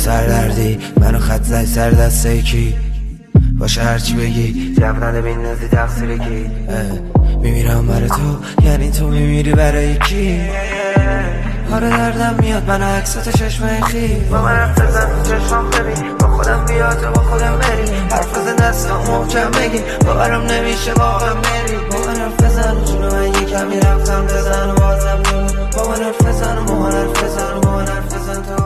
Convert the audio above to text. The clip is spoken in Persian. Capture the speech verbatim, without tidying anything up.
سردردی منو خط زای سر دسته کی باشه هرچی بگی جب نده بین نزی تقصیر کی میمیرم برای تو یعنی تو میمیری برای کی آره دردم میاد من عکسات چشمه خی با من حرف بزن تو چشمم ببین با خودم بیا تو با خودم بری حرف بزن دستم محکم بگی باورم نمیشه واقعا بری با من حرف بزن جونو من یه کمی رفتم بزن و بازم نمون با من حرف بزن و با من حرف بزن و با من حرف بزن تا